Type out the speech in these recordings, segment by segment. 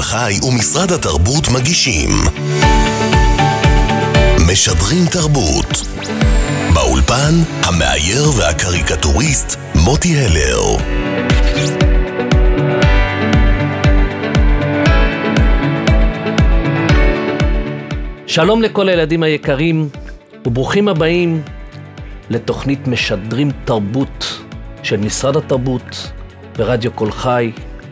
חי ומשרד התרבות מגישים משדרים תרבות. באולפן המאייר והקריקטוריסט מוטי הלר. שלום לכל הילדים היקרים וברוכים הבאים לתוכנית משדרים תרבות של משרד התרבות ברדיו קול חי.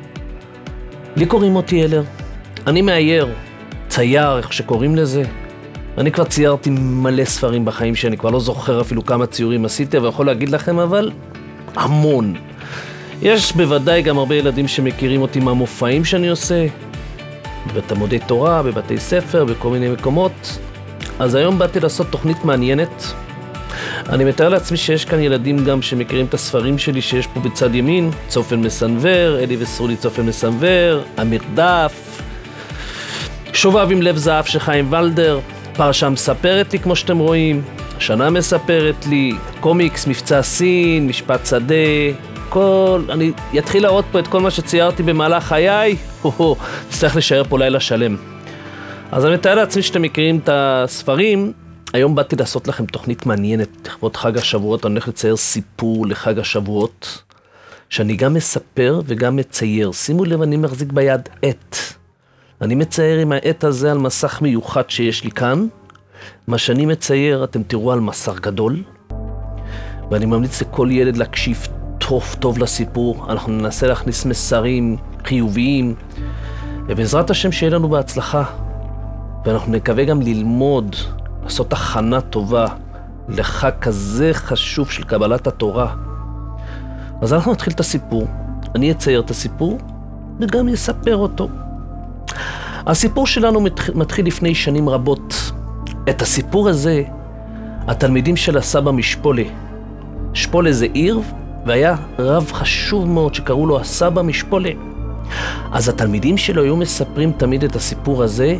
לי קוראים מוטי הלר, אני מאייר, צייר, איך שקוראים לזה. אני כבר ציירתי מלא ספרים בחיים שאני כבר לא זוכר אפילו כמה ציורים עשיתי, אבל יכול להגיד לכם אבל המון. יש בוודאי גם הרבה ילדים שמכירים אותי מהמופעים שאני עושה, בתלמודי תורה, בבתי ספר, בכל מיני מקומות. אז היום באתי לעשות תוכנית מעניינת. אני מתאר לעצמי שיש כאן ילדים גם שמכירים את הספרים שלי שיש פה בצד ימין. צופן מסנבר, אלי וסרולי צופן מסנבר, המרדף, שובב עם לב זהב של חיים ולדר, פרשה מספרת לי כמו שאתם רואים, שנה מספרת לי, קומיקס, מבצע סין, משפט שדה, אני אתחיל להראות פה את כל מה שציירתי במהלך חיי, צריך לשאר פה לילה שלם. אז אני מתאר לעצמי שאתם מכירים את הספרים. היום באתי לעשות לכם תוכנית מעניינת לכבוד חג השבועות. אני הולך לצייר סיפור לחג השבועות, שאני גם מספר וגם מצייר. שימו לב, אני מחזיק ביד עט. אני מצייר עם העט הזה על מסך מיוחד שיש לי כאן. מה שאני מצייר אתם תראו על מסך גדול. ואני ממליץ לכל ילד להקשיב טוב לסיפור. אנחנו ננסה להכניס מסרים חיוביים, ובעזרת השם שיהיה לנו בהצלחה. ואנחנו נקווה גם ללמוד, לעשות הכנה טובה לחג כזה חשוב של קבלת התורה. אז אנחנו נתחיל את הסיפור. אני אצייר את הסיפור וגם אספר אותו. הסיפור שלנו מתחיל לפני שנים רבות. את הסיפור הזה התלמידים של הסבא משפולה. שפולה זה עיר, והיה רב חשוב מאוד שקראו לו הסבא משפולה. אז התלמידים שלו היו מספרים תמיד את הסיפור הזה,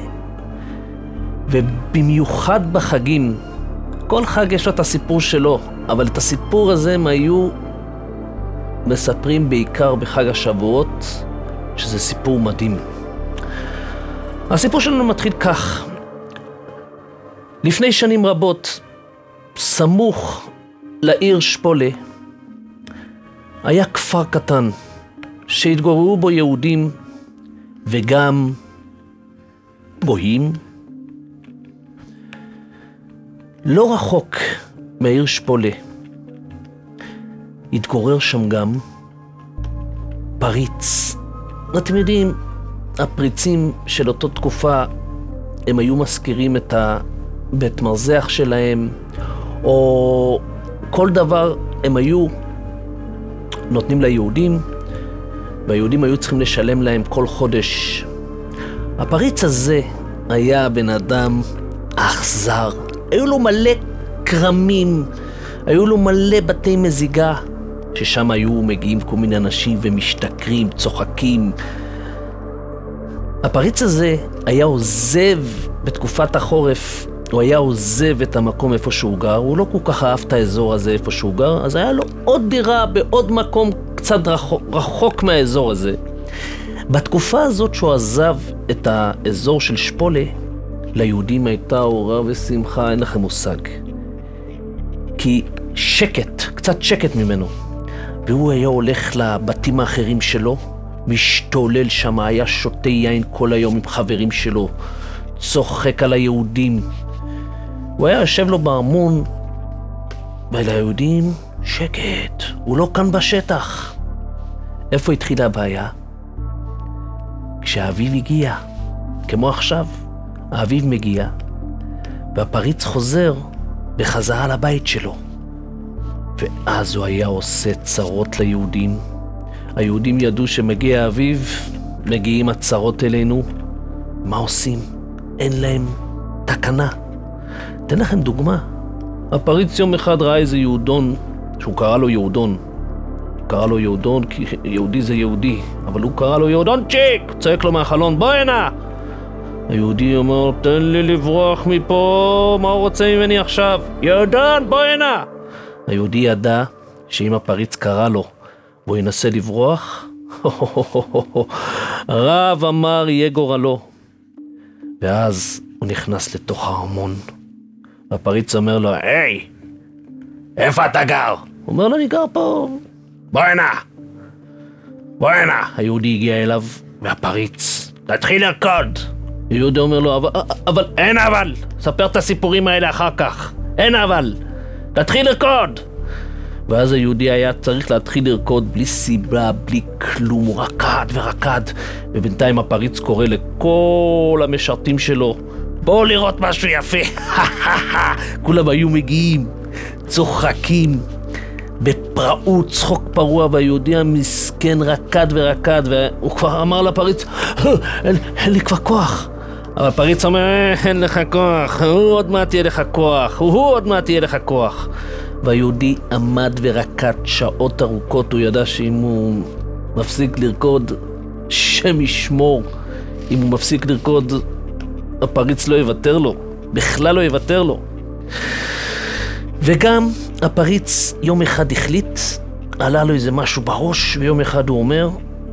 ובמיוחד בחגים. כל חג יש לו את הסיפור שלו, אבל את הסיפור הזה הם היו מספרים בעיקר בחג השבועות, שזה סיפור מדהים. הסיפור שלנו מתחיל כך. לפני שנים רבות, סמוך לעיר שפולה, היה כפר קטן שהתגוררו בו יהודים וגם גויים. לא רחוק מהעיר שפולה התגורר שם גם פריץ. אתם יודעים, הפריצים של אותו תקופה הם היו מזכירים את הבית מרזח שלהם, או כל דבר הם היו נותנים ליהודים, והיהודים היו צריכים לשלם להם כל חודש. הפריץ הזה היה בן אדם אכזר. היו לו מלא קרמים, היו לו מלא בתי מזיגה, ששם היו מגיעים כל מיני אנשים ומשתכרים, צוחקים. הפריץ הזה היה עוזב בתקופת החורף, הוא היה עוזב את המקום איפה שהוא גר, הוא לא כל כך אהב את האזור הזה איפה שהוא גר, אז היה לו עוד דירה בעוד מקום קצת רחוק מהאזור הזה. בתקופה הזאת שהוא עזב את האזור של שפולה, ליהודים הייתה אורה ושמחה, אין לכם מושג. כי שקט, קצת שקט ממנו. והוא היה הולך לבתים האחרים שלו, משתולל שם, היה שותה יין כל היום עם חברים שלו, צוחק על היהודים. הוא היה יושב לו בארמון, וליהודים שקט, הוא לא כאן בשטח. איפה התחילה הבעיה? כשהאביב הגיע, כמו עכשיו, האביב מגיע, והפריץ חוזר בחזרה לבית שלו. ואז הוא היה עושה צרות ליהודים. היהודים ידעו שמגיע האביב, מגיעים הצרות אלינו. מה עושים? אין להם תקנה. אתן לכם דוגמה. הפריץ יום אחד ראה איזה יהודון, שהוא קרא לו יהודון. קרא לו יהודון כי יהודי זה יהודי, אבל הוא קרא לו יהודונצ'יק, צועק לו מהחלון, בוא הנה! היהודי אומר, תן לי לברוח מפה, מה הוא רוצה ממני עכשיו? יהודון, בוא הנה! היהודי ידע שאם הפריץ קרא לו והוא ינסה לברוח, הרב אמר יהיה גורלו. ואז הוא נכנס לתוך הארמון. והפריץ אומר לו, היי, איפה אתה גר? הוא אומר לו, אני גר פה. בוא הנה. היהודי הגיע אליו, והפריץ, תתחיל לרקוד. היהודי אומר לו, אין אבל, ספר את הסיפורים האלה אחר כך. אין אבל, תתחיל לרקוד. ואז היהודי היה צריך להתחיל לרקוד בלי סיבה, בלי כלום, הוא רקד, ובינתיים הפריץ קורא לכל המשרתים שלו, בואו לראות משהו יפה. כולם היו מגיעים, צוחקים, בפראות, צחוק פרוע, והיהודי המסכן רקד, והוא כבר אמר לפריץ, אין לי כבר כוח. אבל הפריץ אומר, אין לך כוח, הוא עוד מעט יהיה לך כוח. והיהודי עמד ורקד שעות ארוכות, הוא ידע שאם הוא מפסיק לרקוד, שם ישמור, אם הוא מפסיק לרקוד, הפריץ לא יוותר לו, בכלל לא יוותר לו. וגם הפריץ יום אחד החליט, עלה לו איזה משהו בראש, ויום אחד הוא אומר,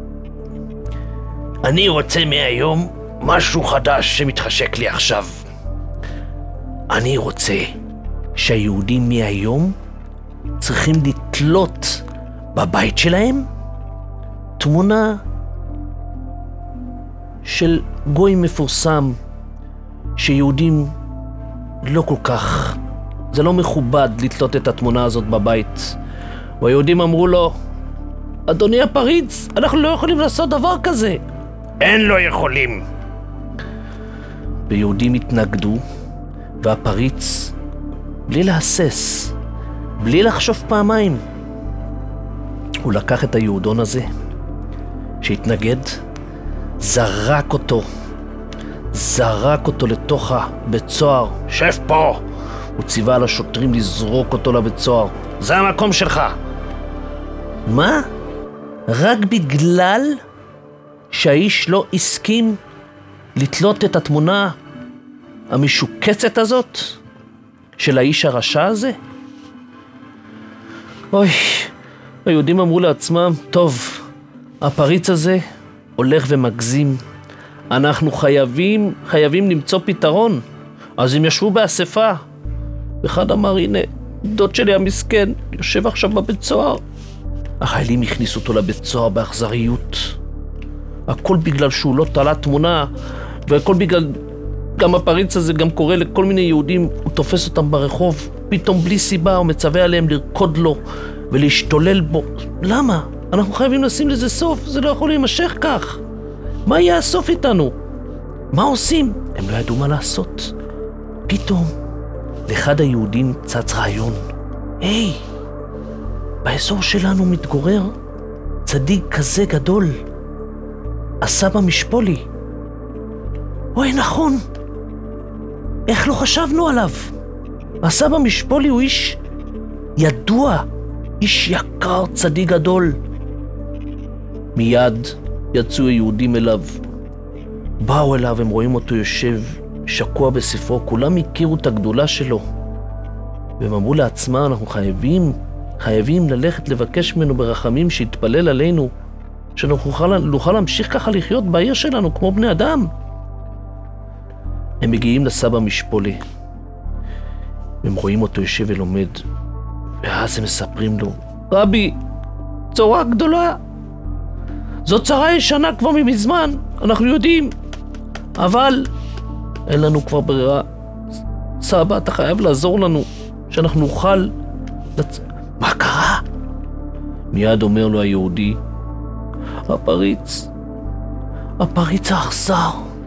אני רוצה מהיום משהו חדש שמתחשק לי עכשיו. אני רוצה שהיהודים מהיום צריכים לתלות בבית שלהם תמונה של גוי מפורסם, שיהודים לא כל כך, זה לא מכובד לתלות את התמונה הזאת בבית. והיהודים אמרו לו, אדוני הפריץ, אנחנו לא יכולים לעשות דבר כזה. אין לא יכולים. ויהודים התנגדו, והפריץ, בלי להסס, בלי לחשוב פעמיים, הוא לקח את היהודון הזה שהתנגד, זרק אותו לתוך הבית סוהר. שב פה. הוא ציווה על השוטרים לזרוק אותו לבית סוהר. זה המקום שלך. מה? רק בגלל שהאיש לא הסכים לתלות את התמונה המשוקצת הזאת של האיש הרשע הזה? אוי, היהודים אמרו לעצמם, טוב, הפריץ הזה הולך ומגזים, אנחנו חייבים למצוא פתרון. אז הם ישבו באספה, אחד אמר, הנה, דוד שלי המסכן יושב עכשיו בבית סוהר. החיילים הכניסו אותו לבית סוהר באכזריות, הכל בגלל שהוא לא תלה תמונה, והכל בגלל, גם הפריץ הזה גם קורא לכל מיני יהודים, הוא תופס אותם ברחוב, פתאום בלי סיבה הוא מצווה עליהם לרקוד לו ולהשתולל בו. למה? אנחנו חייבים לשים לזה סוף, זה לא יכול להימשך כך. מה יהיה הסוף איתנו? מה עושים? הם לא ידעו מה לעשות. פתאום לאחד היהודים צץ רעיון. היי, באזור שלנו מתגורר צדיק כזה גדול, הסבא משפולי. אוי, נכון, איך לא חשבנו עליו? הסבא משפולי הוא איש ידוע, איש יקר, צדיק גדול. מיד יצאו היהודים אליו, באו אליו, הם רואים אותו יושב שקוע בספרו, כולם הכירו את הגדולה שלו, והם אמרו לעצמם, אנחנו חייבים ללכת לבקש ממנו ברחמים שיתפלל עלינו, שנוכל להמשיך ככה לחיות בעיר שלנו כמו בני אדם. הם מגיעים לסבא משפולי, הם רואים אותו יושב ולומד, ואז הם מספרים לו, רבי, צורה גדולה, זו צרה ישנה כבר מזמן, אנחנו יודעים, אבל אין לנו כבר ברירה. סבא, אתה חייב לעזור לנו, שאנחנו נוכל מה קרה? מיד אומר לו היהודי, הפריץ האכזר,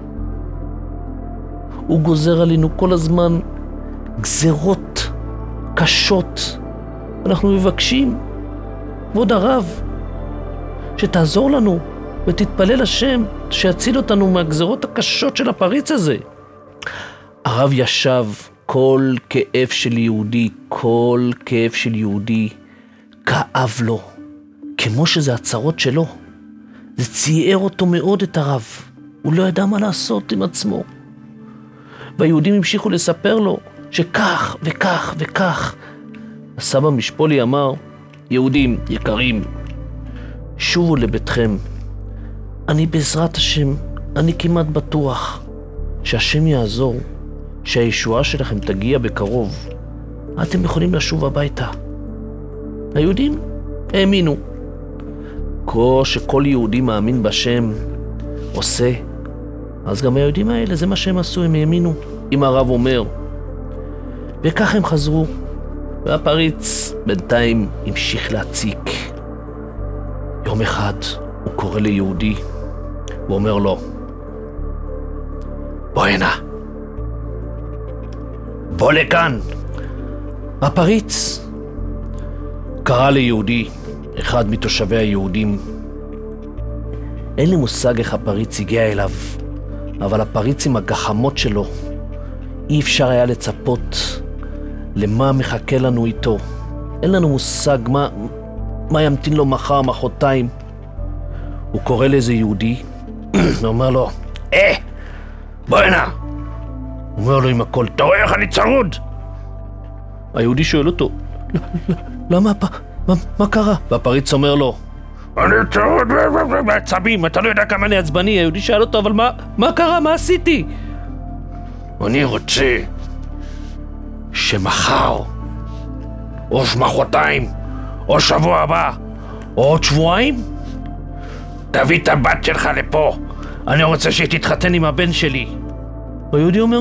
הוא גוזר עלינו כל הזמן גזרות קשות. אנחנו מבקשים, כבוד הרב, שתעזור לנו ותתפלל השם שיציל אותנו מהגזרות הקשות של הפריץ הזה. הרב ישב, כל כאב של יהודי כאב לו, כמו שזה הצרות שלו. זה ציער אותו מאוד את הרב, הוא לא ידע מה לעשות עם עצמו. והיהודים המשיכו לספר לו שכך וכך וכך. הסבא משפולי אמר, יהודים יקרים, שובו לביתכם, אני בעזרת השם, אני כמעט בטוח שהשם יעזור, שהישועה שלכם תגיע בקרוב. אתם יכולים לשוב הביתה. היהודים האמינו. שכל יהודי מאמין בשם עושה, אז גם היהודים האלה, זה מה שהם עשו, הם האמינו. אם הרב אומר, וכך הם חזרו, והפריץ בינתיים המשיך להציק. יום אחד הוא קורא ליהודי, הוא אומר לו, בוא הנה, בוא לכאן. הפריץ קרא ליהודי, אחד מתושבי היהודים. אין לי מושג איך הפריץ הגיע אליו, אבל הפריץ עם הגחמות שלו, אי אפשר היה לצפות למה מחכה לנו איתו. אין לנו מושג מה ימתין לו מחר, מחרתיים. הוא קורא לאיזה יהודי, ואומר לו, בוא הנה. הוא אומר לו עם הכל, אתה רואה איך אני צרוד? היהודי שואל אותו, למה? מה קרה? והפריץ אומר לו, אני צרוד בעצבים, אתה לא יודע כמה אני עצבני. היהודי שאל אותו, אבל מה קרה? מה עשיתי? אני רוצה שמחר, או מחרתיים, או שבוע הבא, או עוד שבועיים, תביא את הבת שלך לפה. אני רוצה שתתחתן עם הבן שלי. היהודי אומר,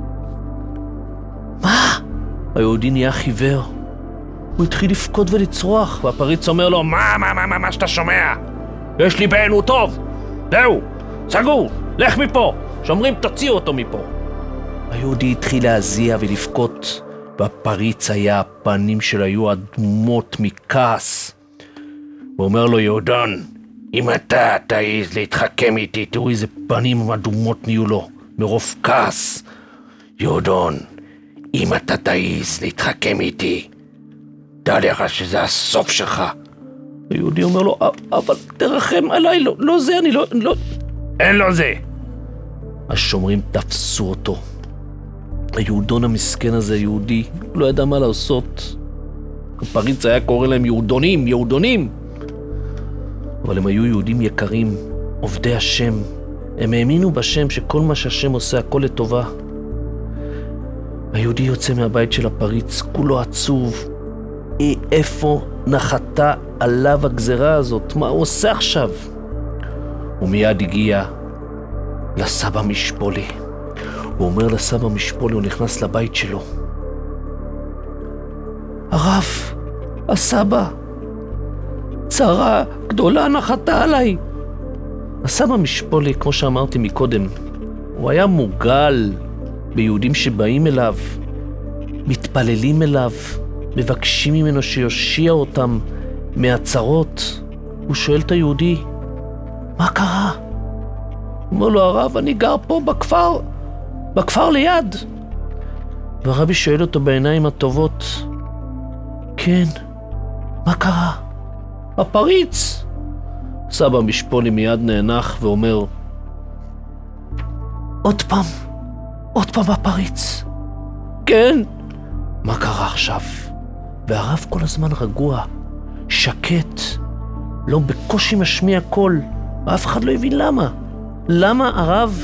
מה? היהודי נהיה חיוור. הוא התחיל לפקוד ולצרוח, והפריץ אומר לו, מה שאתה שומע? יש לי בן, הוא טוב. זהו, סגור, לך מפה. שאומרים, תוציאו אותו מפה. היהודי התחיל להזיע ולפקות, והפריץ היה, הפנים שלו היו אדומות מכעס. הוא אומר לו, יהודון, אם אתה תעיז להתחכם איתי, תראו איזה פנים אדומות נהיו לו, מרוב כעס. יהודון, אם אתה תעיז להתחכם איתי, דע לך שזה הסוף שלך. היהודי אומר לו, אבל תרחם עליי, לא זה, אני לא... אין לו זה. השומרים תפסו אותו. היהודון המסכן הזה, יהודי, לא ידע מה לעשות. הפריץ היה קורא להם יהודונים. אבל הם היו יהודים יקרים, עובדי השם. הם האמינו בשם שכל מה שהשם עושה, הכל לטובה. היהודי יוצא מהבית של הפריץ, כולו עצוב. איפה נחתה עליו הגזרה הזאת? מה הוא עושה עכשיו? הוא מיד הגיע לסבא משפולי. הוא אומר לסבא משפולי, הוא נכנס לבית שלו. הרב, הסבא, צרה גדולה נחתה עליי. הסבא משפולי, כמו שאמרתי מקודם, הוא היה מוגל ביהודים שבאים אליו, מתפללים אליו, מבקשים ממנו שיושיע אותם מהצרות. הוא שואל את היהודי, מה קרה? הוא אומר לו, הרב, אני גר פה בכפר ליד. והרבי שואל אותו בעיניים הטובות, כן, מה קרה? הפריץ. סבא משפולי מיד נאנח ואומר, עוד פעם הפריץ. כן. מה קרה עכשיו? והרב כל הזמן רגוע, שקט, לא בקושי משמיע קול. אף אחד לא הבין למה. למה הרב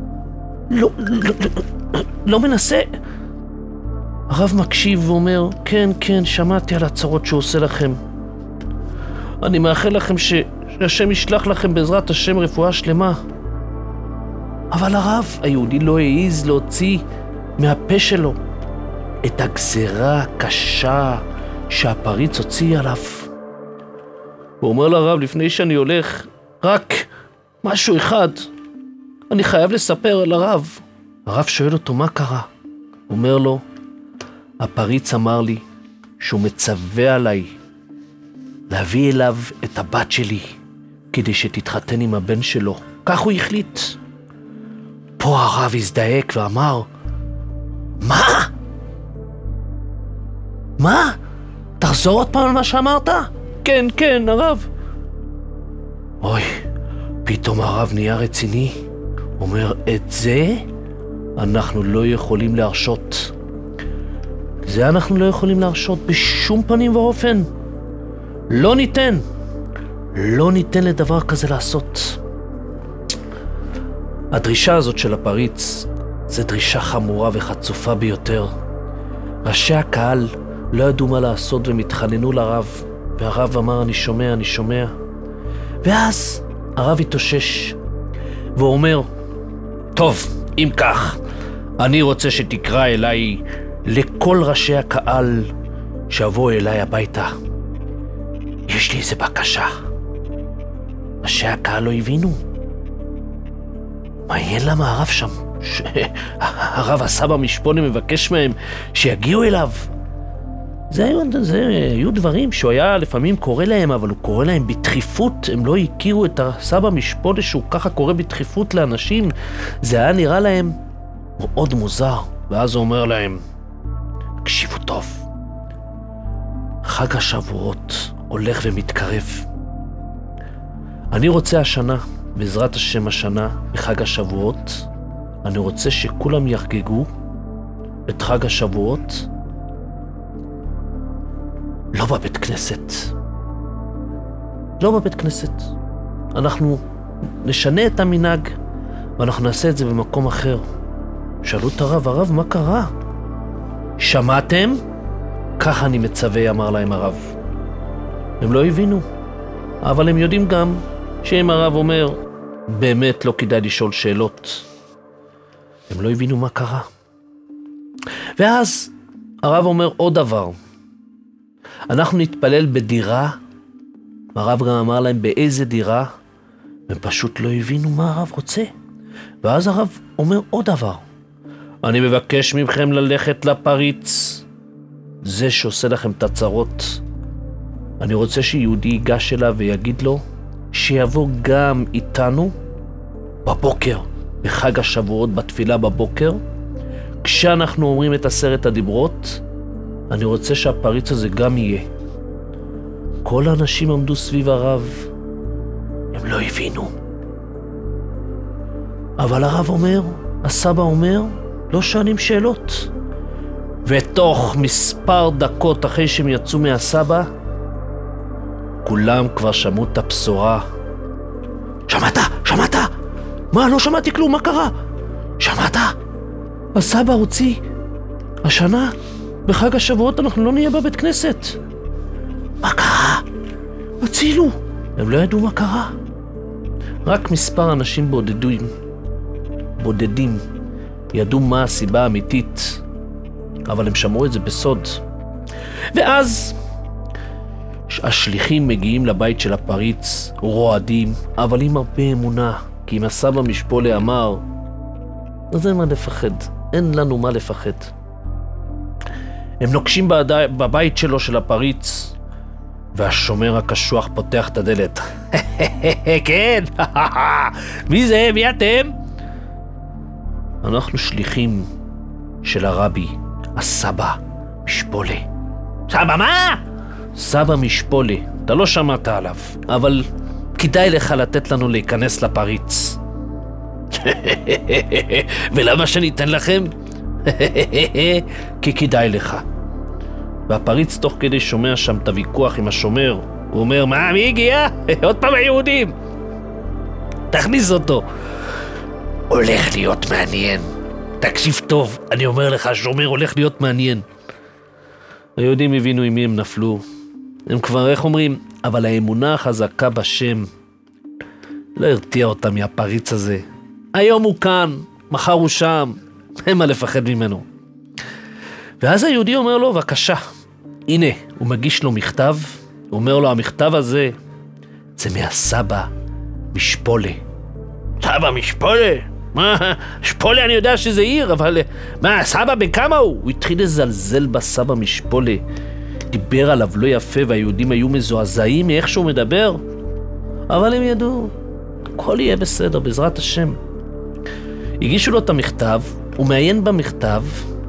לא מנסה? הרב מקשיב ואומר, כן, שמעתי על הצרות שהוא עושה לכם. אני מאחל לכם שהשם ישלח לכם בעזרת השם רפואה שלמה. אבל הרב, היהודי לא העיז להוציא מהפה שלו את הגזרה הקשה שהפריץ הוציא עליו. הוא אומר לרב, לפני שאני הולך, רק משהו אחד, אני חייב לספר לרב. הרב שואל אותו, מה קרה? הוא אומר לו, הפריץ אמר לי שהוא מצווה עליי להביא אליו את הבת שלי כדי שתתחתן עם הבן שלו. כך הוא החליט. פה הרב הזדעק ואמר, מה? תחזור עוד פעם על מה שאמרת? כן, הרב. אוי, פתאום הרב נהיה רציני. אומר, את זה אנחנו לא יכולים להרשות. זה אנחנו לא יכולים להרשות בשום פנים ואופן. לא ניתן לדבר כזה לעשות. הדרישה הזאת של הפריץ זה דרישה חמורה וחצופה ביותר. ראשי הקהל לא ידעו מה לעשות והם התחננו לרב, והרב אמר אני שומע. ואז הרב התאושש והוא אומר, טוב, אם כך, אני רוצה שתקרא אליי לכל ראשי הקהל שיבואו אליי הביתה. יש לי איזה בקשה. ראשי הקהל לא הבינו. מעניין למה הרב שם, הרב הסבא משפונה מבקש מהם שיגיעו אליו. זה היו דברים שהוא היה לפעמים קורא להם, אבל הוא קורא להם בדחיפות. הם לא הכירו את הסבא משפונה שהוא ככה קורא בדחיפות לאנשים. זה היה נראה להם מאוד מוזר. ואז הוא אומר להם, תקשיבו טוב, חג השבועות הולך ומתקרב. אני רוצה השנה, בעזרת השם השנה, בחג השבועות, אני רוצה שכולם יחגגו את חג השבועות לא בבית כנסת. לא בבית כנסת. אנחנו נשנה את המנהג ואנחנו נעשה את זה במקום אחר. שאלו את הרב, מה קרה? שמעתם? ככה אני מצווה, אמר להם הרב. הם לא הבינו, אבל הם יודעים גם שאם הרב אומר, באמת לא כדאי לשאול שאלות. הם לא הבינו מה קרה. ואז הרב אומר עוד דבר. אנחנו נתפלל בדירה, הרב גם אמר להם באיזה דירה, הם פשוט לא הבינו מה הרב רוצה. ואז הרב אומר עוד דבר. אני מבקש מכם ללכת לפריץ, זה שעושה לכם את הצרות. אני רוצה שיהודי ייגש אליו ויגיד לו שיבוא גם איתנו בבוקר, בחג השבועות, בתפילה בבוקר, כשאנחנו אומרים את 10 הדיברות, אני רוצה שהפריץ הזה גם יהיה. כל האנשים עמדו סביב הרב, הם לא הבינו. אבל הרב אומר, הסבא אומר, לא שואלים שאלות. ותוך מספר דקות אחרי שהם יצאו מהסבא, כולם כבר שמעו את הבשורה. שמעת? מה? לא שמעתי כלום, מה קרה? שמעת? הסבא הוציא. השנה, בחג השבועות אנחנו לא נהיה בבית כנסת. מה קרה? הצילו. הם לא ידעו מה קרה. רק מספר אנשים בודדים ידעו מה הסיבה האמיתית, אבל הם שמעו את זה בסוד. ואז השליחים מגיעים לבית של הפריץ, רועדים, אבל עם הרבה אמונה, כי אם הסבא משפולה אמר, אז אין מה לפחד, אין לנו מה לפחד. הם נוקשים בבית שלו של הפריץ, והשומר הקשוח פותח את הדלת. כן, מי זה? מי אתם? אנחנו שליחים של הרבי, הסבא משפולה. סבא מה? סבא משפולה, אתה לא שמעת עליו, אבל כדאי לך לתת לנו להיכנס לפריץ. ולמה שניתן לכם? כי כדאי לך. והפריץ תוך כדי שומע שם את הוויכוח עם השומר, הוא אומר, מה, מי הגיע? עוד פעם היהודים. תכניס אותו. הולך להיות מעניין. תקשיב טוב, אני אומר לך, השומר הולך להיות מעניין. היהודים הבינו עם מי הם נפלו. הם כבר, איך אומרים, אבל האמונה החזקה בשם לא הרתיע אותם מהפריץ הזה. היום הוא כאן, מחר הוא שם, אין מה לפחד ממנו. ואז היהודי אומר לו, בבקשה, הנה, הוא מגיש לו מכתב, הוא אומר לו, המכתב הזה, זה מהסבא משפולה. סבא משפולה? מה? שפולה אני יודע שזה עיר, אבל מה, סבא בכמה הוא? הוא התחיל לזלזל בסבא משפולה, דיבר עליו לא יפה, והיהודים היו מזועזעים מאיך שהוא מדבר, אבל הם ידעו, הכל יהיה בסדר, בעזרת השם. הגישו לו את המכתב, הוא מעיין במכתב,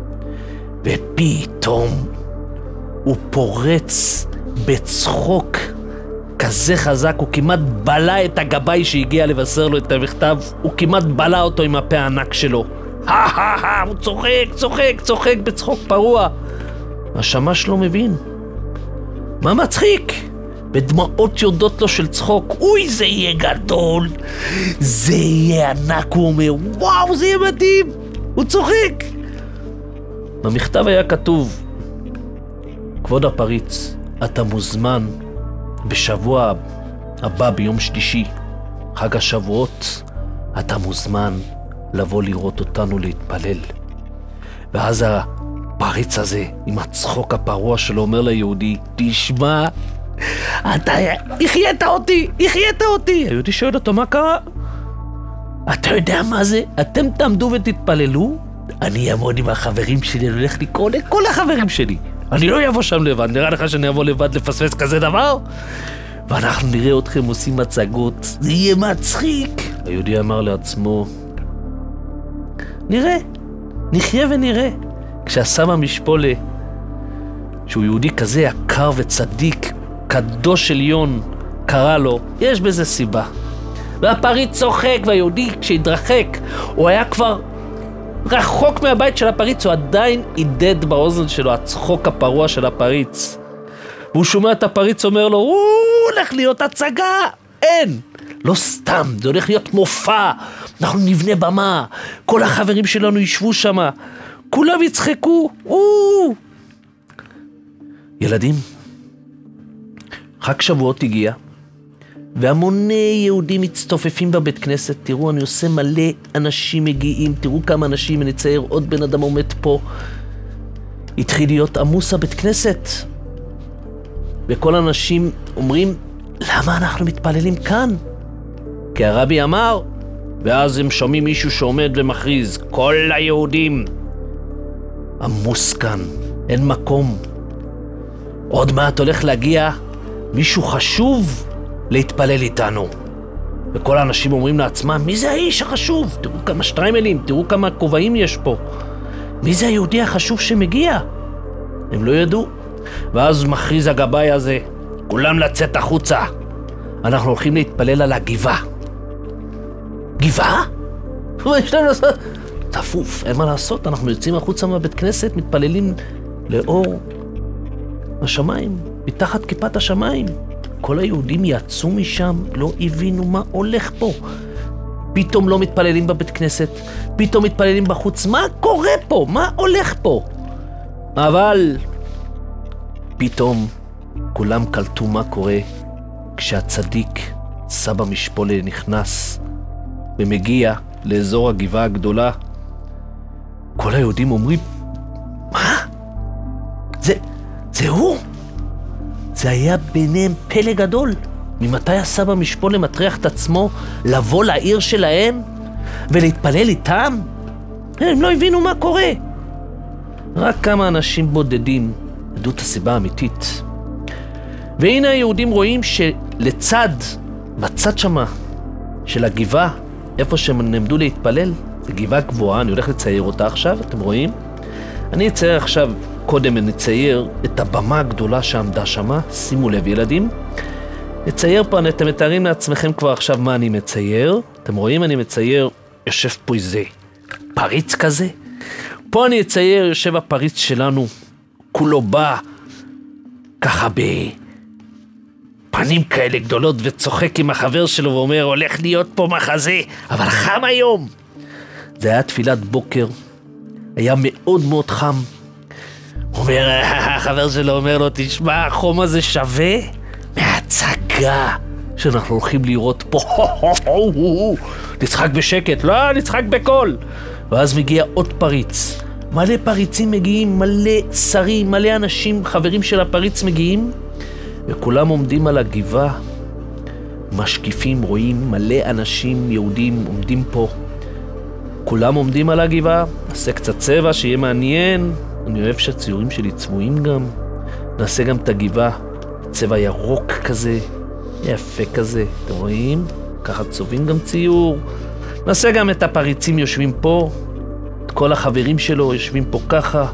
ופתאום הוא פורץ בצחוק כזה חזק, הוא כמעט בלה את הגבאי שהגיע לבשר לו את המכתב, הוא כמעט בלה אותו עם הפה הענק שלו. הוא צוחק בצחוק פרוע. השמש לא מבין. מה מצחיק? בדמעות יורדות לו של צחוק. אוי, זה יהיה גדול, זה יהיה ענק, הוא אומר, וואו, זה יהיה מדהים, הוא צוחק. במכתב היה כתוב, כבוד הפריץ, אתה מוזמן בשבוע הבא ביום שלישי, חג השבועות, אתה מוזמן לבוא לראות אותנו להתפלל. ואז הפריץ הזה עם הצחוק הפרוע שלו אומר ליהודי, תשמע, אתה החיית אותי. היהודי שואל אותו, מה קרה? אתה יודע מה זה? אתם תעמדו ותתפללו, אני אעמוד עם החברים שלי, אני הולך לקרוא לכל החברים שלי. אני לא אבוא שם לבד, נראה לך שאני אבוא לבד לפספס כזה דבר? ואנחנו נראה אתכם עושים מצגות, זה יהיה מצחיק. היהודי אמר לעצמו, נראה, נחיה ונראה. כשהסבא משפולה, שהוא יהודי כזה יקר וצדיק, קדוש עליון, קרא לו, יש בזה סיבה. והפריץ צוחק, והיהודי כשהתרחק, הוא היה כבר רחוק מהבית של הפריץ, הוא עדיין עידד באוזן שלו הצחוק הפרוע של הפריץ. והוא שומע את הפריץ אומר לו, הולך להיות הצגה. אין, לא סתם, זה הולך להיות מופע, אנחנו נבנה במה, כל החברים שלנו ישבו שם, כולם יצחקו. ילדים, חג שבועות הגיע, והמוני יהודים מצטופפים בבית כנסת. תראו, אני עושה מלא אנשים מגיעים, תראו כמה אנשים, אני אצייר עוד בן אדם עומד פה. התחיל להיות עמוס הבית כנסת, וכל האנשים אומרים, למה אנחנו מתפללים כאן? כי הרבי אמר, ואז הם שומעים מישהו שעומד ומכריז, כל היהודים עמוס כאן, אין מקום. עוד מעט הולך להגיע מישהו חשוב להתפלל איתנו. וכל האנשים אומרים לעצמם, מי זה האיש החשוב? תראו כמה שטריימלים, תראו כמה כובעים יש פה. מי זה היהודי החשוב שמגיע? הם לא ידעו. ואז מכריז הגבאי הזה, כולם לצאת החוצה. אנחנו הולכים להתפלל על הגבעה. גבעה? מה יש לנו לעשות? תפוף, אין מה לעשות, אנחנו יוצאים החוצה מהבית כנסת, מתפללים לאור השמיים, מתחת כיפת השמיים. כל היהודים יצאו משם, לא הבינו מה הולך פה. פתאום לא מתפללים בבית כנסת, פתאום מתפללים בחוץ. מה קורה פה? מה הולך פה? אבל פתאום כולם קלטו מה קורה כשהצדיק סבא משפולה נכנס ומגיע לאזור הגבעה הגדולה. כל היהודים אומרים, מה? זה הוא? זה היה ביניהם פלא גדול. ממתי הסבא משפולה מטריח את עצמו לבוא לעיר שלהם ולהתפלל איתם? הם לא הבינו מה קורה. רק כמה אנשים בודדים ידעו את הסיבה האמיתית. והנה היהודים רואים שלצד, בצד שמה של הגבעה, איפה שהם נעמדו להתפלל, זו גבעה גבוהה, אני הולך לצייר אותה עכשיו, אתם רואים? אני אצייר עכשיו, קודם נצייר את הבמה הגדולה שעמדה שמה, שימו לב ילדים. נצייר פה, אתם מתארים לעצמכם כבר עכשיו מה אני מצייר. אתם רואים, אני מצייר, יושב פה איזה פריץ כזה. פה אני אצייר, יושב הפריץ שלנו, כולו בא, ככה בפנים כאלה גדולות, וצוחק עם החבר שלו ואומר, הולך להיות פה מחזה, אבל חם היום. זה היה תפילת בוקר, היה מאוד מאוד חם. אומר, החבר שלו אומר לו, תשמע, החום הזה שווה מהצגה שאנחנו הולכים לראות פה. נצחק בשקט, לא, נצחק בקול. ואז מגיע עוד פריץ. מלא פריצים מגיעים, מלא שרים, מלא אנשים, חברים של הפריץ מגיעים, וכולם עומדים על הגבעה, משקיפים, רואים מלא אנשים יהודים עומדים פה. כולם עומדים על הגבעה, נעשה קצת צבע שיהיה מעניין, אני אוהב שהציורים שלי צבועים גם. נעשה גם את הגבעה, צבע ירוק כזה, יפה כזה, אתם רואים? ככה צובעים גם ציור. נעשה גם את הפריצים יושבים פה, את כל החברים שלו יושבים פה ככה.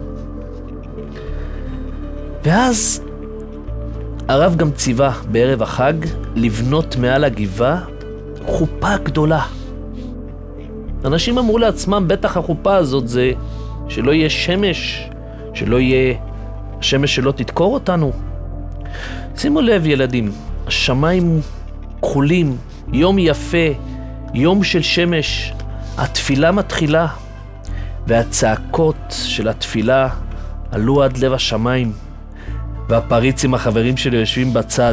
ואז הרב גם ציווה בערב החג לבנות מעל הגבעה חופה גדולה. אנשים אמרו לעצמם, בטח החופה הזאת זה שלא יהיה שמש, שלא יהיה, השמש שלא תדקור אותנו. שימו לב ילדים, השמיים כחולים, יום יפה, יום של שמש, התפילה מתחילה, והצעקות של התפילה עלו עד לב השמיים, והפריצים החברים שלי יושבים בצד.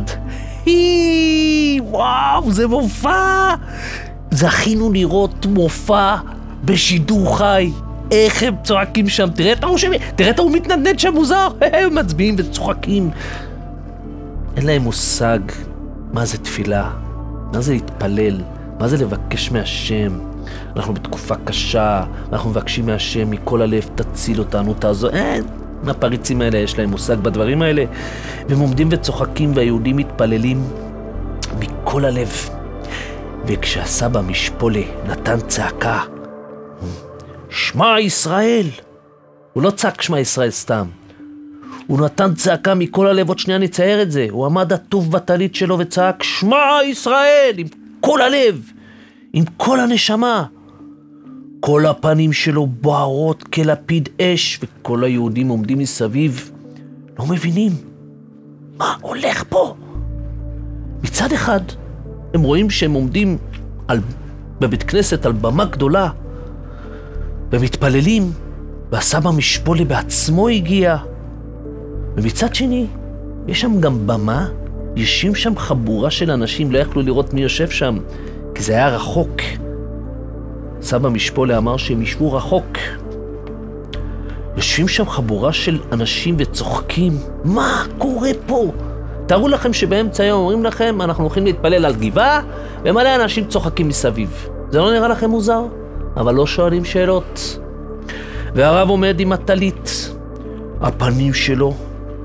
וואו, זה מופע! זכינו לראות מופע בשידור חי. איך הם צועקים שם, תראה את ההוא מתנדנד שם מוזר, הם מצביעים וצוחקים. אין להם מושג מה זה תפילה, מה זה להתפלל, מה זה לבקש מהשם. אנחנו בתקופה קשה, אנחנו מבקשים מהשם מכל הלב, תציל אותנו, תעזור. אין, הפריצים האלה יש להם מושג בדברים האלה, והם עומדים וצוחקים והיהודים מתפללים מכל הלב. וכשהסבא משפולה נתן צעקה, שמע ישראל, הוא לא צעק שמע ישראל סתם, הוא נתן צעקה מכל הלב. עוד שנייה נצייר את זה. הוא עמד עטוף בטלית שלו וצעק שמע ישראל עם כל הלב, עם כל הנשמה. כל הפנים שלו בוערות כלפיד אש, וכל היהודים עומדים מסביב לא מבינים מה הולך פה. מצד אחד הם רואים שהם עומדים בבית כנסת על במה גדולה ומתפללים, והסבא משפולה בעצמו הגיע. ומצד שני יש שם גם במה, יושבים שם חבורה של אנשים, לא יכלו לראות מי יושב שם כי זה היה רחוק. סבא משפולה אמר שהם ישבו רחוק. יושבים שם חבורה של אנשים וצוחקים. מה קורה פה? תארו לכם שבאמצע היום אומרים לכם אנחנו הולכים להתפלל על גבעה ומלא אנשים צוחקים מסביב. זה לא נראה לכם מוזר? אבל לא שואלים שאלות. והרב עומד עם הטלית, הפנים שלו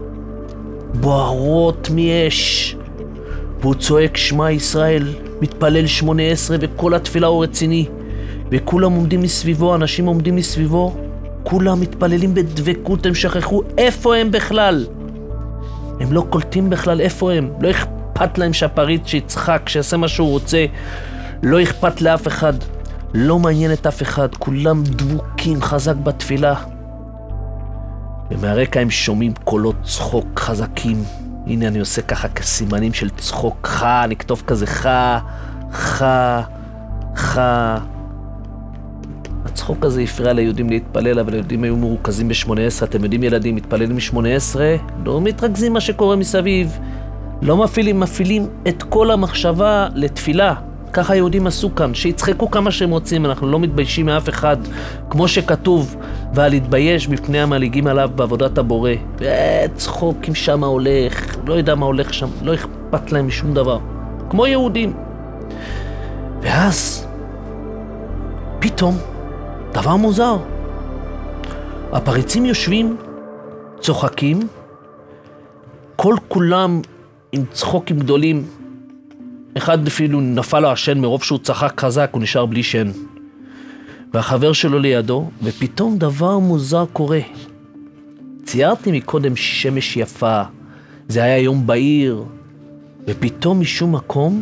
בוערות מאש, והוא צועק שמע ישראל, מתפלל 18, וכל התפילה הוא רציני, וכולם עומדים מסביבו, אנשים עומדים מסביבו, כולם מתפללים בדבקות. הם שכחו איפה הם בכלל, הם לא קולטים בכלל איפה הם. לא אכפת להם שהפריץ שיצחק, שיעשה מה שהוא רוצה, לא אכפת לאף אחד, לא מעניין את אף אחד, כולם דבוקים חזק בתפילה. ומהרקע הם שומעים קולות צחוק חזקים. הנה אני עושה ככה כסימנים של צחוק, נכתוב כזה הצחוק הזה הפריע ליהודים להתפלל, אבל היהודים היו מרוכזים ב-18. אתם יודעים ילדים, מתפללים מ-18, לא מתרכזים מה שקורה מסביב, לא מפעילים את כל המחשבה לתפילה. ככה היהודים עשו כאן, שיצחקו כמה שהם רוצים, אנחנו לא מתביישים מאף אחד, כמו שכתוב, ועל להתבייש בפני המלעיגים עליו בעבודת הבורא. צחוק אם שם הולך, לא יודע מה הולך שם, לא אכפת להם משום דבר, כמו יהודים. ואז פתאום דבר מוזר, הפריצים יושבים, צוחקים, כל כולם עם צחוקים גדולים. אחד אפילו נפל לו השן מרוב שהוא צחק חזק, הוא נשאר בלי שן. והחבר שלו לידו, ופתאום דבר מוזר קורה. ציירתי מקודם שמש יפה, זה היה יום בהיר, ופתאום משום מקום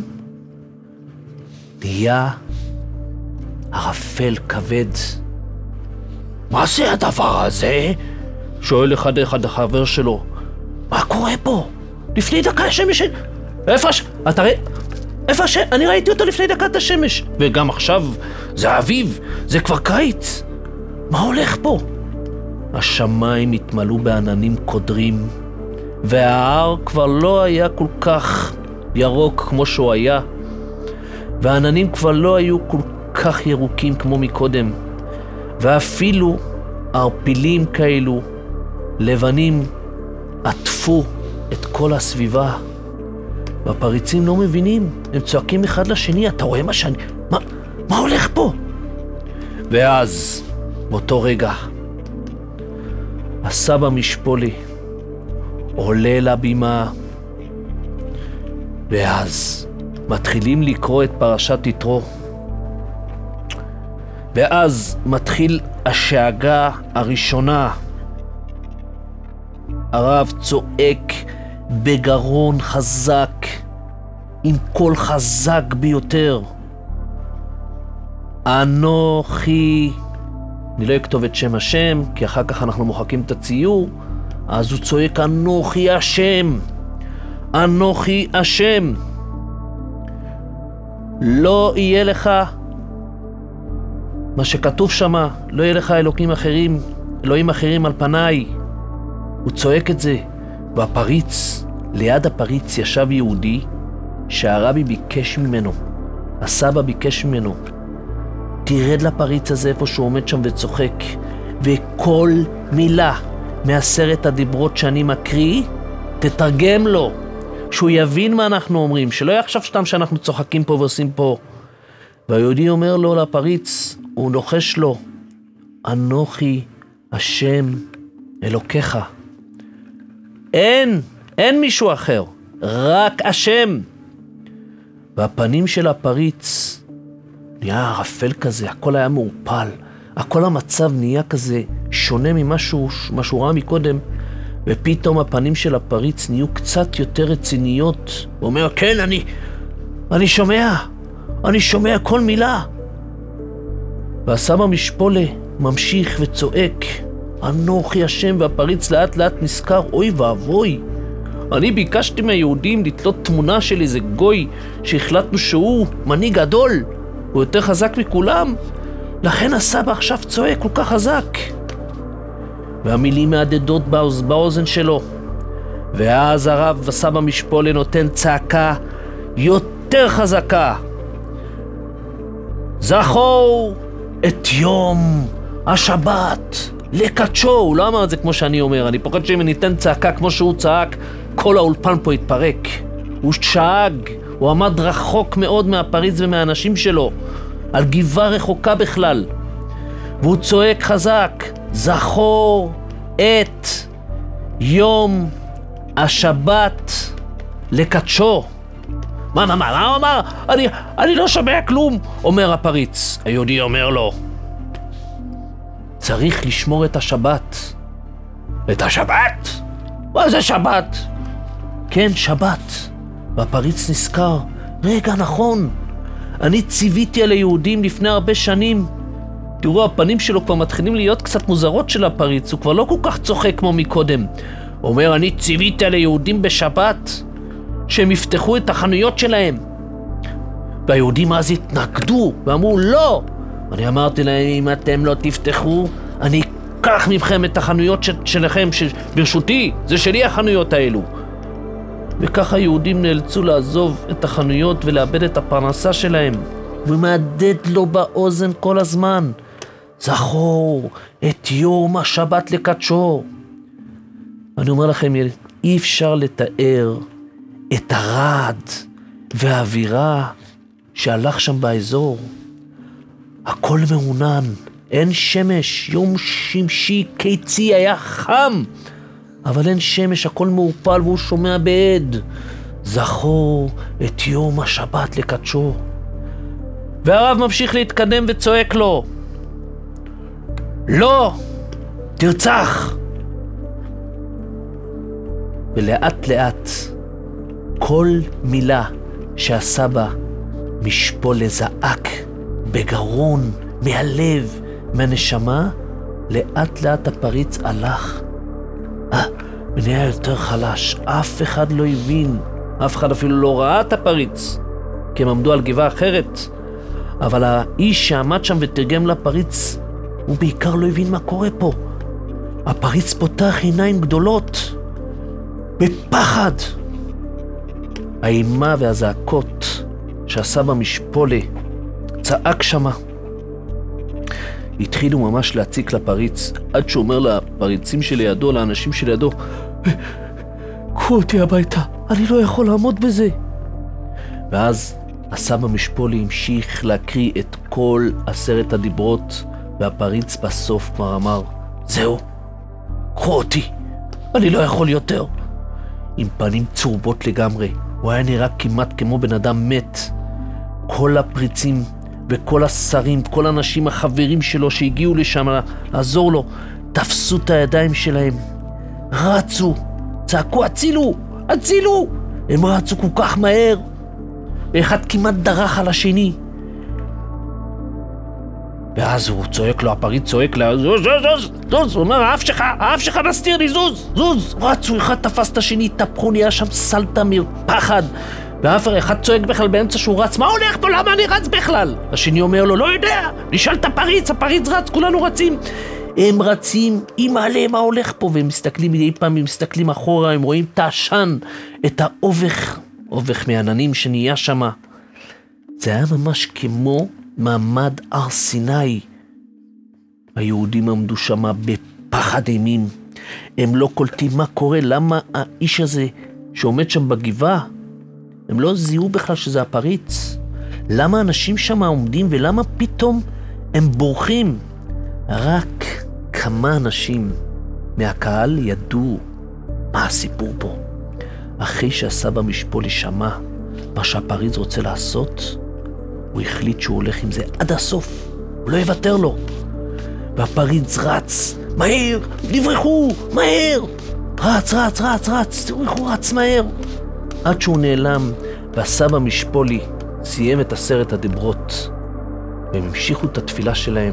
נהיה ערפל כבד. מה זה הדבר הזה? שואל אחד החבר שלו. מה קורה פה? לפני דקה השמש... איפה אתה רואה? איפה אני ראיתי אותו לפני דקת השמש, וגם עכשיו זה אביב, זה כבר קיץ. מה הולך פה? השמיים התמלאו בעננים קודרים, וההר כבר לא היה כל כך ירוק כמו שהוא היה, והעננים כבר לא היו כל כך ירוקים כמו מקודם, ואפילו ערפילים כאלו לבנים עטפו את כל הסביבה. והפריצים לא מבינים, הם צועקים אחד לשני, אתה רואה מה הולך פה? ואז באותו רגע הסבא משפולה עולה לבימה, ואז מתחילים לקרוא את פרשת יתרו, ואז מתחיל השאגה הראשונה. הרב צועק בגרון חזק, עם קול חזק ביותר, אנוכי, אני לא אכתוב את שם השם כי אחר כך אנחנו מוחקים את הציור, אז הוא צועק אנוכי השם, אנוכי השם. לא יהיה לך מה שכתוב שמה, לא יהיה לך אלוהים אחרים על פניי. הוא צועק את זה. והפריץ, ליד הפריץ ישב יהודי שהרבי ביקש ממנו, הסבא ביקש ממנו, תרד לפריץ הזה איפה שהוא עומד שם וצוחק, וכל מילה מעשרת הדיברות שאני מקריא, תתרגם לו, שהוא יבין מה אנחנו אומרים, שלא יחשב סתם שאנחנו צוחקים פה ועושים פה. והיהודי אומר לו לפריץ, הוא נוחש לו, אנוכי השם אלוקיך. אין מישהו אחר, רק השם. והפנים של הפריץ נהיה ערפל כזה, הכל היה מעופל, הכל המצב נהיה כזה שונה ממשהו שהוא ראה מקודם, ופתאום הפנים של הפריץ נהיו קצת יותר רציניות. הוא אומר, כן, אני שומע כל מילה. והסבא משפולה ממשיך וצועק, אנוכי השם, והפריץ לאט לאט נזכר, אוי ואבוי, אני ביקשתי מהיהודים לתלות תמונה של איזה גוי שהחלטנו שהוא מנהיג גדול, הוא יותר חזק מכולם, לכן הסבא עכשיו צועק כל כך חזק. והמילים מהדהדות באוזן שלו. ואז הרב הסבא משפולה נותן צעקה יותר חזקה. זכור את יום השבת לקדשו. הוא לא אמר את זה כמו שאני אומר, אני פוחד שאם ניתן צעקה כמו שהוא צעק, כל האולפן פה יתפרק. הוא שאג, הוא עמד רחוק מאוד מהפריץ ומהאנשים שלו, על גבעה רחוקה בכלל, והוא צועק חזק, זכור את יום השבת לקדשו. מה הוא אמר? אני לא שומע כלום, אומר הפריץ. היהודי אומר לו, צריך לשמור את השבת. את השבת? מה זה שבת? כן, שבת. והפריץ נזכר, רגע, נכון, אני ציוויתי על היהודים לפני הרבה שנים. תראו, הפנים שלו כבר מתחילים להיות קצת מוזרות של הפריץ, הוא כבר לא כל כך צוחק כמו מקודם. הוא אומר, אני ציוויתי על היהודים בשבת שהם יפתחו את החנויות שלהם. והיהודים אז התנגדו ואמרו, לא. אני אמרתי להם, אם אתם לא תפתחו, אני אקח מכם את החנויות שלכם, שברשותי, זה שלי החנויות האלו. וככה היהודים נאלצו לעזוב את החנויות ולאבד את הפרנסה שלהם. ומהדהד לו באוזן כל הזמן, זכור את יום השבת לקדשו. אני אומר לכם, אי אפשר לתאר את הרעד והאווירה שהלך שם באזור. הכל מעונן, אין שמש, יום שמשי קיצי, היה חם, אבל אין שמש, הכל מעופל, והוא שומע בעד, זכור את יום השבת לקדשו. והרב ממשיך להתקדם וצועק לו, לא, תרצח. ולאט לאט כל מילה שהסבא משפולה זעק בגרון, מהלב, מהנשמה, לאט לאט הפריץ הלך ונהיה יותר חלש. אף אחד לא הבין, אף אחד אפילו לא ראה את הפריץ, כי הם עמדו על גבעה אחרת. אבל האיש שעמד שם ותרגם לפריץ, הוא בעיקר לא הבין מה קורה פה. הפריץ פותח עיניים גדולות בפחד. האימה והזעקות שהסבא משפולה צעק שמה התחילו ממש להציק לפריץ, עד שהוא אומר לפריצים שלידו, לאנשים שלידו, קחו אותי הביתה, אני לא יכול לעמוד בזה. ואז הסבא משפולה המשיך להקריא את כל 10 הדיברות, והפריץ בסוף כבר אמר, זהו, קחו אותי, אני לא יכול יותר. עם פנים צורבות לגמרי, הוא היה נראה כמעט כמו בן אדם מת. כל הפריצים וכל השרים, כל האנשים החברים שלו שהגיעו לשם לעזור לו, תפסו את הידיים שלהם, רצו, צעקו, הצילו, הצילו. הם רצו כל כך מהר, ואחד כמעט דרך על השני. ואז הוא צועק לו, הפריץ צועק לה, זוז, הוא אומר, האף שלך מסתיר לי, זוז. רצו, אחד תפס את השני, התהפכו, נהיה שם סלטה מפחד. ואף אחד צועק בכלל באמצע שהוא רץ, מה הולך פה? למה אני רץ בכלל? השני אומר לו, לא יודע, נשאל את הפריץ רץ, כולנו רצים. הם רצים, אימא'לה, מה הולך פה? והם מסתכלים מדי פעם, הם מסתכלים אחורה, הם רואים את העשן, את האובך מעננים שנהיה שם. זה היה ממש כמו מעמד הר סיני. היהודים עמדו שם בפחד אימים. הם לא קולטים מה קורה, למה האיש הזה שעומד שם בגבעה, הם לא זיהו בכלל שזה הפריץ. למה אנשים שם עומדים ולמה פתאום הם בורחים? רק כמה אנשים מהקהל ידעו מה הסיפור פה. אחרי שהסבא משפולי שמע מה שהפריץ רוצה לעשות, הוא החליט שהוא הולך עם זה עד הסוף, הוא לא יוותר לו. והפריץ רץ, מהר, נברחו, מהר, רץ, תברחו, רץ מהר. עד שהוא נעלם, והסבא משפולי סיים את 10 הדיברות, והם המשיכו את התפילה שלהם.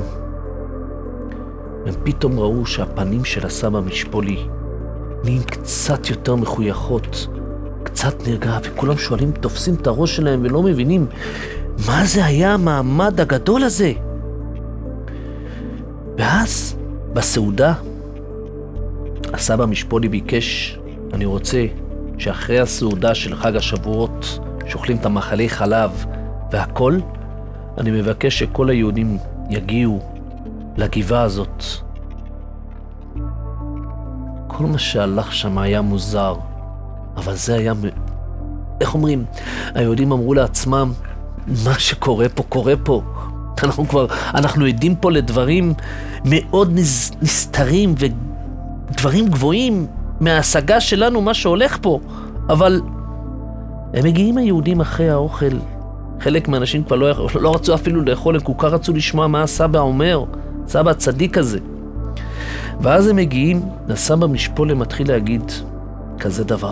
הם פתאום ראו שהפנים של הסבא משפולי נהיים קצת יותר מחויכות, קצת נרגע, וכולם שואלים, תופסים את הראש שלהם ולא מבינים מה זה היה המעמד הגדול הזה. ואז בסעודה הסבא משפולי ביקש, אני רוצה שאחרי הסעודה של חג השבועות שאוכלים את המאכלי חלב והכל, אני מבקש שכל היהודים יגיעו לגבעה הזאת. כל מה שהלך שם היה מוזר, אבל זה היה, איך אומרים, היהודים אמרו לעצמם, מה שקורה פה קורה פה. אנחנו עדים פה לדברים מאוד נסתרים ודברים גבוהים מההשגה שלנו, מה שהולך פה. אבל הם מגיעים היהודים אחרי האוכל. חלק מהאנשים כבר לא רצו אפילו לאכול, הם כל כך רצו לשמוע מה הסבא אומר, סבא הצדיק הזה. ואז הם מגיעים, הסבא משפולי מתחיל להגיד כזה דבר.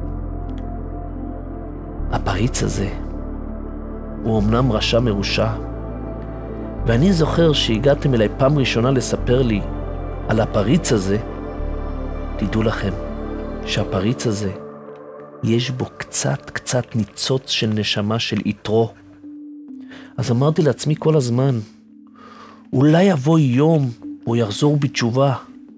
הפריץ הזה הוא אמנם רשע מרושע, ואני זוכר שהגעתם אליי פעם ראשונה לספר לי על הפריץ הזה. תדעו לכם שהפריץ הזה יש בו קצת ניצוץ של נשמה של יתרו. אז אמרתי לעצמי כל הזמן, אולי יבוא יום הוא יחזור בתשובה.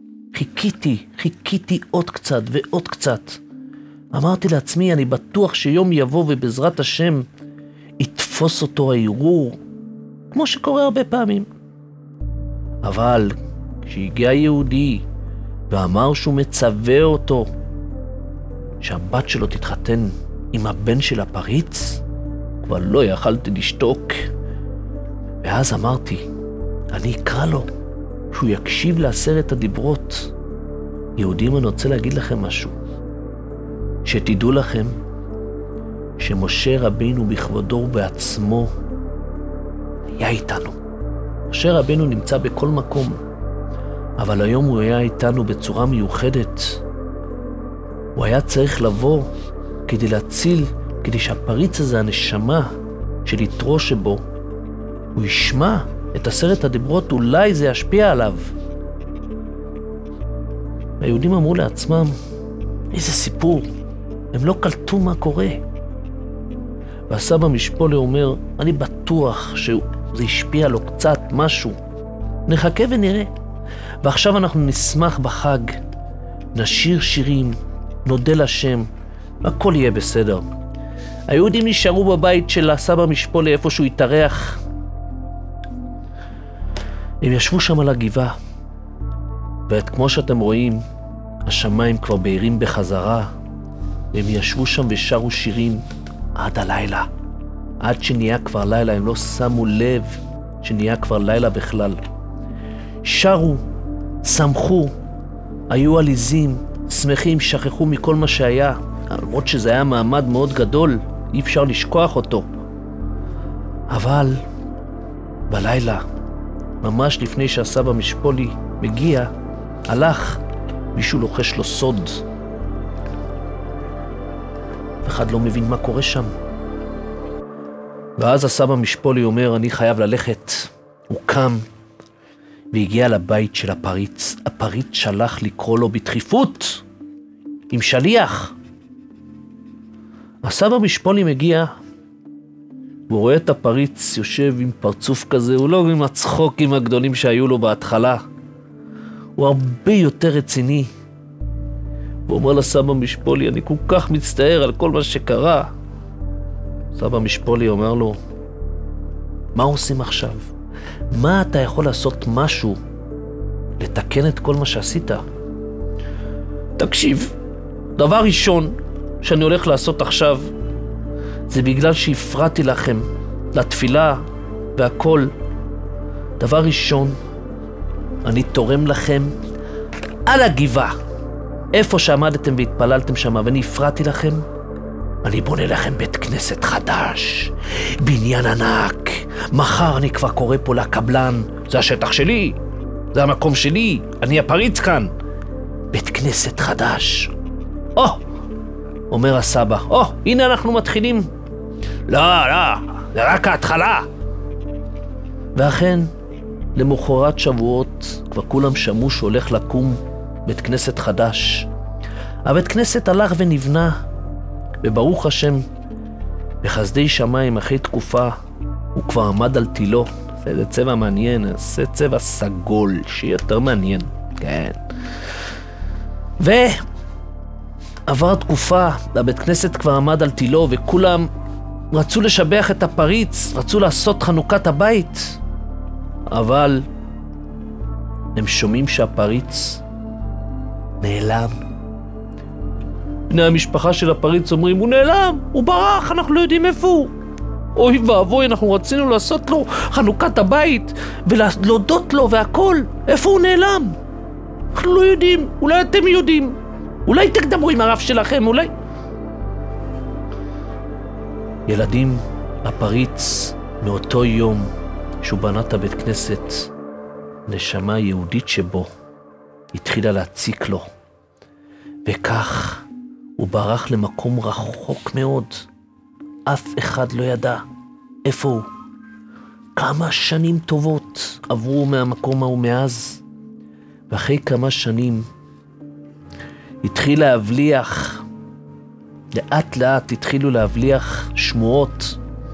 חיכיתי עוד קצת ועוד קצת. אמרתי לעצמי, אני בטוח שיום יבוא ובעזרת השם יתפוס אותו הערעור, כמו שקורה הרבה פעמים. אבל כשהגיע יהודי ואמר שהוא מצווה אותו שהבת שלו תתחתן עם הבן של הפריץ, כבר לא יכלתי לשתוק. ואז אמרתי, אני אקרא לו שהוא יקשיב ל10 הדיברות. יהודים, אני רוצה להגיד לכם משהו, שתדעו לכם שמשה רבינו בכבודו ובעצמו היה איתנו. משה רבינו נמצא בכל מקום, אבל היום הוא היה איתנו בצורה מיוחדת. הוא היה צריך לבוא כדי להציל, כדי שהפריץ הזה, הנשמה של יתרו שבו, הוא ישמע את 10 הדיברות, אולי זה ישפיע עליו. היהודים אמרו לעצמם, איזה סיפור, הם לא קלטו מה קורה. והסבא משפולי אומר, אני בטוח שזה ישפיע לו קצת משהו, נחכה ונראה. ועכשיו אנחנו נשמח בחג, נשיר שירים, נודה לשם, הכל יהיה בסדר. היהודים נשארו בבית של הסבא משפולי איפה שהוא התארח. הם ישבו שם על הגבעה, וכמו שאתם רואים, השמיים כבר בהירים בחזרה, והם ישבו שם ושרו שירים עד הלילה. עד שנהיה כבר לילה, הם לא שמו לב שנהיה כבר לילה בכלל. שרו, שמחו, היו עליזים, שמחים, שכחו מכל מה שהיה, למרות שזה היה מעמד מאוד גדול, אי אפשר לשכוח אותו. אבל בלילה, ממש לפני שהסבא משפולי מגיע, הלך, מישהו לוחש לו סוד. אחד לא מבין מה קורה שם. ואז הסבא משפולי אומר, אני חייב ללכת. הוא קם, והגיע לבית של הפריץ. הפריץ שלח לקרוא לו בדחיפות, עם שליח. הסבא משפולי מגיע, והוא רואה את הפריץ יושב עם פרצוף כזה, הוא לא עם הצחוקים הגדולים שהיו לו בהתחלה, הוא הרבה יותר רציני. הוא אומר לסבא משפולי, אני כל כך מצטער על כל מה שקרה. סבא משפולי אומר לו, מה עושים עכשיו? מה אתה יכול לעשות משהו לתקן את כל מה שעשית? תקשיב, דבר ראשון שאני הולך לעשות עכשיו, זה בגלל שהפרעתי לכם לתפילה והכל. דבר ראשון, אני תורם לכם על הגבעה, איפה שעמדתם והתפללתם שם, ואני הפרעתי לכם, אני בונה לכם בית כנסת חדש, בניין ענק. מחר אני כבר קורא פה לקבלן, זה השטח שלי, זה המקום שלי, אני הפריץ כאן. בית כנסת חדש. אומר הסבא, הנה אנחנו מתחילים. לא, זה רק ההתחלה. ואכן, למחרת שבועות, כבר כולם שמעו שהולך לקום בית כנסת חדש. הבית כנסת הלך ונבנה, וברוך השם, בחסדי שמיים אחרי תקופה, הוא כבר עמד על תילו. זה צבע מעניין, זה צבע סגול, שיהיה יותר מעניין. כן. ועבר תקופה, הבית כנסת כבר עמד על תילו, וכולם רצו לשבח את הפריץ, רצו לעשות חנוכת הבית. אבל הם שומעים שהפריץ נעלם. בני המשפחה של הפריץ אומרים, הוא נעלם, הוא ברח, אנחנו לא יודעים איפה הוא. אוי ואבוי, אנחנו רצינו לעשות לו חנוכת הבית ולהודות לו והכל. איפה הוא נעלם? אנחנו לא יודעים, אולי אתם יודעים. אולי תקדמו עם הרב שלכם, אולי. ילדים, הפריץ מאותו יום שהוא בנה את הבית כנסת, נשמה יהודית שבו התחילה להציק לו. וכך הוא ברח למקום רחוק מאוד. אף אחד לא ידע איפה הוא. כמה שנים טובות עברו מהמקום ההוא מאז, ואחרי כמה שנים התחיל להבליח, לאט לאט התחילו להבליח שמועות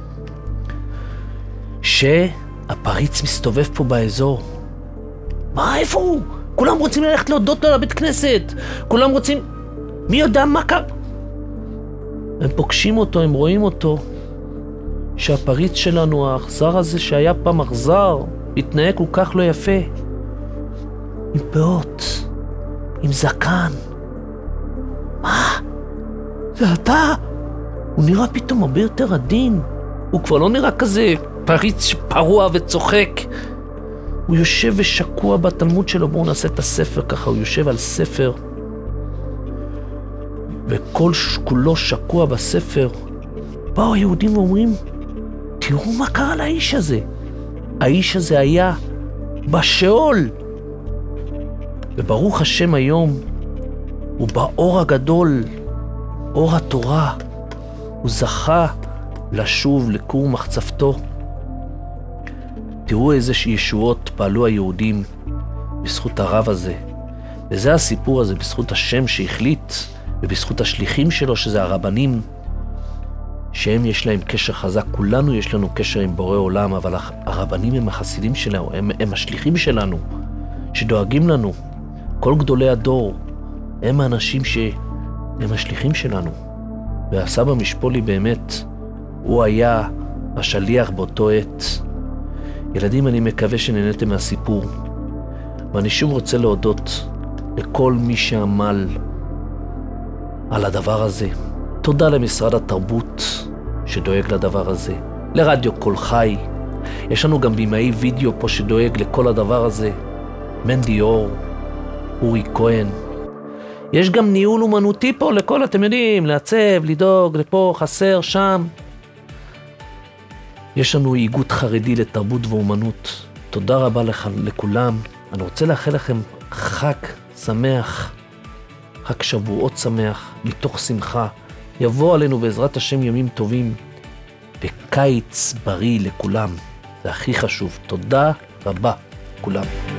שהפריץ מסתובב פה באזור. מה, איפה הוא? כולם רוצים ללכת להודות לו לבית כנסת, כולם רוצים, מי יודע מה קרה? הם פוגשים אותו, הם רואים אותו, שהפריץ שלנו, האכזר הזה שהיה פעם אכזר, התנהג כל כך לא יפה, עם פאות, עם זקן. מה? זה אתה? הוא נראה פתאום הרבה יותר עדין, הוא כבר לא נראה כזה פריץ פרוע וצוחק. הוא יושב ושקוע בתלמוד שלו, בואו נעשה את הספר ככה, הוא יושב על ספר, וכל כולו שקוע בספר. באו היהודים ואומרים, תראו מה קרה לאיש הזה. האיש הזה היה בשאול. וברוך השם היום, הוא באור הגדול, אור התורה. הוא זכה לשוב לכור מחצבתו. תראו איזה ישועות פעלו היהודים בזכות הרב הזה. וזה הסיפור הזה, בזכות השם שהחליט, ובזכות השליחים שלו, שזה הרבנים, שהם יש להם קשר חזק. כולנו יש לנו קשר עם בורא עולם, אבל הרבנים הם החסידים שלנו, הם השליחים שלנו, שדואגים לנו. כל גדולי הדור הם האנשים שהם השליחים שלנו. והסבא משפולי באמת, הוא היה השליח באותו עת. ילדים, אני מקווה שנהניתם מהסיפור, ואני שוב רוצה להודות לכל מי שעמל על הדבר הזה. תודה למשרד התרבות שדואג לדבר הזה, לרדיו קול חי. יש לנו גם בימאי וידאו פה שדואג לכל הדבר הזה, מנדי אור, אורי כהן. יש גם ניהול אומנותי פה לכל, אתם יודעים, לעצב, לדאוג, לפה, חסר, שם. יש לנו איגוד חרדי לתרבות ואומנות. תודה רבה לכולם. אני רוצה לאחל לכם חג שמח, חג שבועות שמח, מתוך שמחה. יבוא עלינו בעזרת השם ימים טובים, וקיץ בריא לכולם. זה הכי חשוב. תודה רבה, כולם.